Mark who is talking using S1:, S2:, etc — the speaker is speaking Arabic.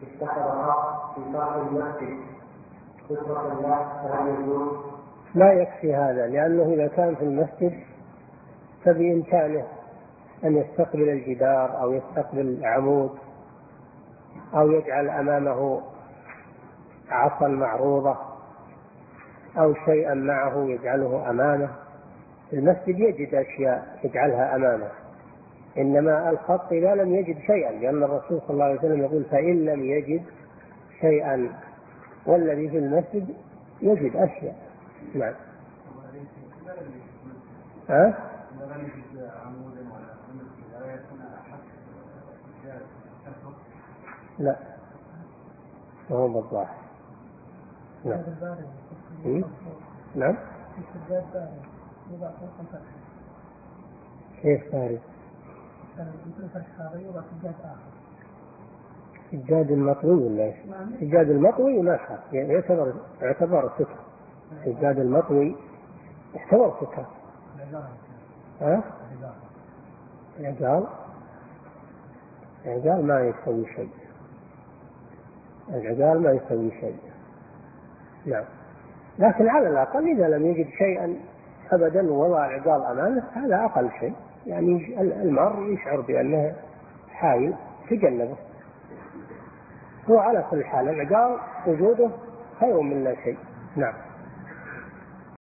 S1: اتخذ خط في سقف المسجد سترة الله فهل يجوز؟
S2: لا يكفي هذا، لأنه إذا كان في المسجد فبإمكانه أن يستقبل الجدار أو يستقبل العمود أو يجعل أمامه عصا معروضة أو شيئا معه يجعله أمامه. المسجد يجد أشياء يجعلها أمامه، إنما الخط إذا لم يجد شيئا، لأن الرسول صلى الله عليه وسلم يقول فإن لم يجد شيئا، والذي في المسجد يجد أشياء. نعم. لا هو بالظاهر. نعم. نعم. كيف بارد؟ سجاد المطوي ولا ايش؟ سجاد المطوي ما حق يعتبر ستر. سجاد المطوي يعتبر ستر. العقال ما يسوي شيء. العقال ما يسوي شيء. نعم. لكن على الأقل إذا لم يجد شيئا أبدا ووضع العقال أمامه هذا أقل شيء، يعني المرء يشعر بأنه حائل تجنبه. هو على كل حال العقال وجوده خير من لا شيء. نعم.